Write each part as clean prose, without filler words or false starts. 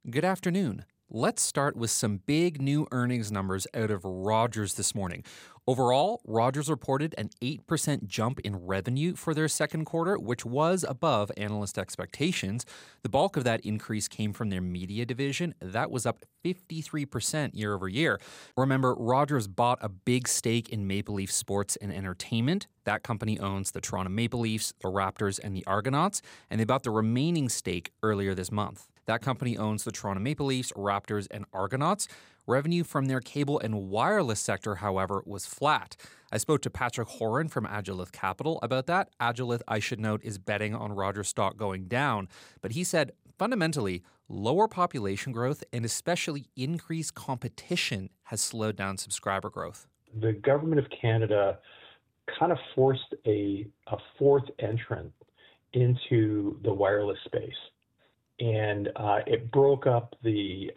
Good afternoon. Let's start with some big new earnings numbers out of Rogers this morning. Overall, Rogers reported an 8% jump in revenue for their second quarter, which was above analyst expectations. The bulk of that increase came from their media division. That was up 53% year over year. Remember, Rogers bought a big stake in Maple Leaf Sports and Entertainment. That company owns the Toronto Maple Leafs, the Raptors, and the Argonauts, and they bought the remaining stake earlier this month. That company owns the Toronto Maple Leafs, Raptors, and Argonauts. Revenue from their cable and wireless sector, however, was flat. I spoke to Patrick Horan from Agilith Capital about that. Agilith, I should note, is betting on Rogers stock going down. But he said, fundamentally, lower population growth and especially increased competition has slowed down subscriber growth. The government of Canada kind of forced a fourth entrant into the wireless space. And it broke up the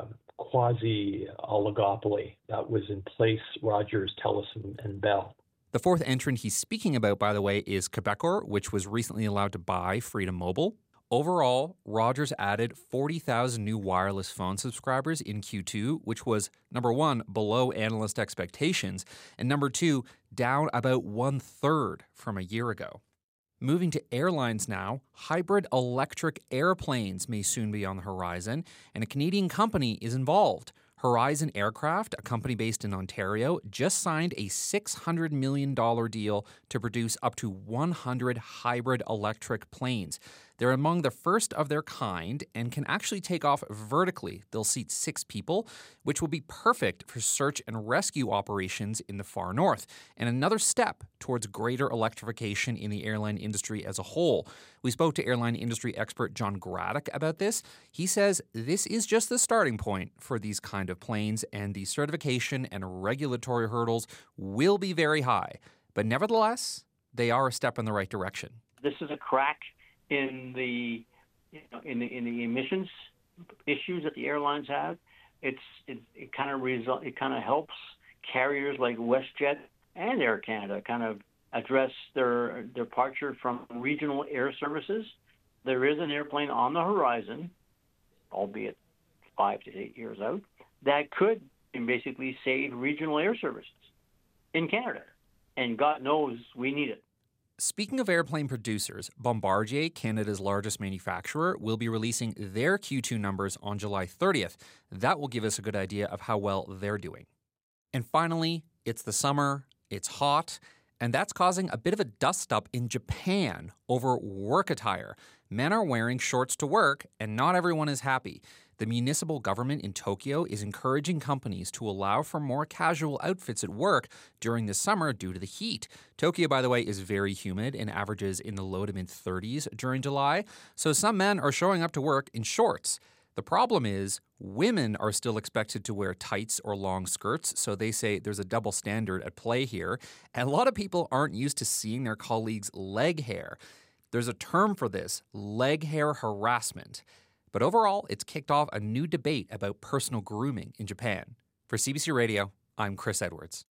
quasi-oligopoly that was in place, Rogers, TELUS, and Bell. The fourth entrant he's speaking about, by the way, is Quebecor, which was recently allowed to buy Freedom Mobile. Overall, Rogers added 40,000 new wireless phone subscribers in Q2, which was, number one, below analyst expectations, and number two, down about one-third from a year ago. Moving to airlines now, hybrid electric airplanes may soon be on the horizon, and a Canadian company is involved. Horizon Aircraft, a company based in Ontario, just signed a $600 million deal to produce up to 100 hybrid electric planes. They're among the first of their kind and can actually take off vertically. They'll seat 6 people, which will be perfect for search and rescue operations in the far north, and another step towards greater electrification in the airline industry as a whole. We spoke to airline industry expert John Graddick about this. He says this is just the starting point for these kind of planes, and the certification and regulatory hurdles will be very high. But nevertheless, they are a step in the right direction. This is a crack in the emissions issues that the airlines have. It kind of helps carriers like WestJet and Air Canada kind of address their departure from regional air services. There is an airplane on the horizon, albeit 5 to 8 years out, that could basically save regional air services in Canada. And God knows we need it. Speaking of airplane producers, Bombardier, Canada's largest manufacturer, will be releasing their Q2 numbers on July 30th. That will give us a good idea of how well they're doing. And finally, it's the summer, it's hot, and that's causing a bit of a dust-up in Japan over work attire. Men are wearing shorts to work, and not everyone is happy. The municipal government in Tokyo is encouraging companies to allow for more casual outfits at work during the summer due to the heat. Tokyo, by the way, is very humid and averages in the low to mid-30s during July, so some men are showing up to work in shorts. The problem is women are still expected to wear tights or long skirts, so they say there's a double standard at play here, and a lot of people aren't used to seeing their colleagues' leg hair. There's a term for this, leg hair harassment. But overall, it's kicked off a new debate about personal grooming in Japan. For CBC Radio, I'm Chris Edwards.